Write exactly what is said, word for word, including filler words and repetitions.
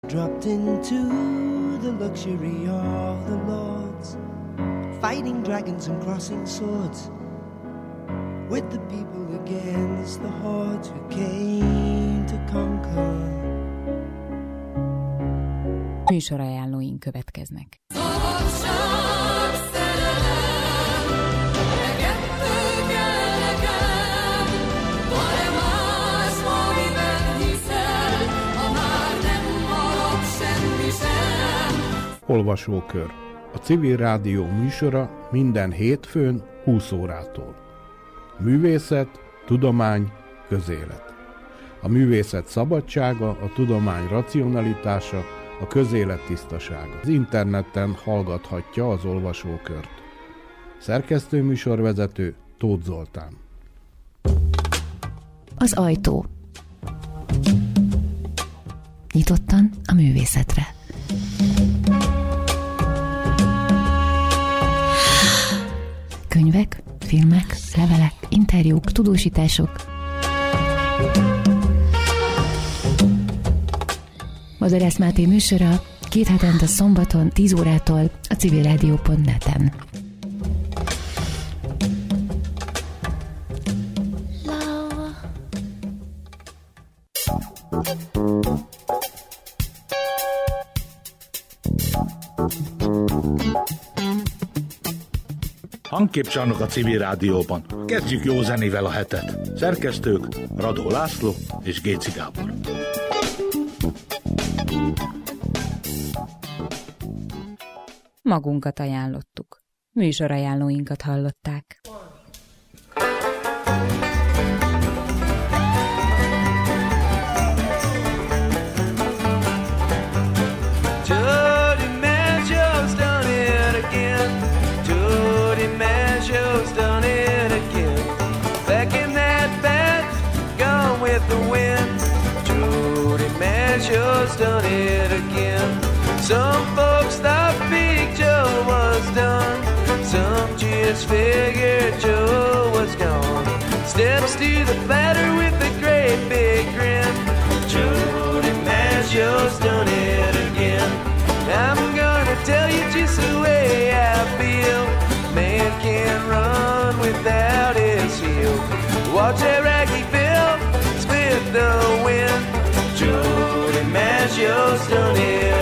Dropped into the luxury of the lords, fighting dragons and crossing swords with the people against the hordes who came to conquer. Műsorajánlóink következnek. Olvasókör. A Civil Rádió műsora minden hétfőn húsz órától. Művészet, tudomány, közélet. A művészet szabadsága, a tudomány racionalitása, a közélet tisztasága. Az interneten hallgathatja az olvasókört. Szerkesztő műsorvezető Tóth Zoltán. Az ajtó. Nyitottan a művészetre. Könyvek, filmek, levelek, interjúk, tudósítások. Madarász Máté műsora két hetente szombaton tíz órától a civilradio pont net-en. Hangképcsarnok a Civil Rádióban. Kezdjük jó zenével a hetet. Szerkesztők Radó László és Géci Gábor. Magunkat ajánlottuk. Műsorajánlóinkat hallották. Joe's done it again. Some folks thought Big Joe was done. Some just figured Joe was gone. Steps to the platter with a great big grin. Jody Maggio's done it again. I'm gonna tell you just the way I feel. Man can't run without his heel. Watch that raggy Bill split the wind. Jody Maggio's done it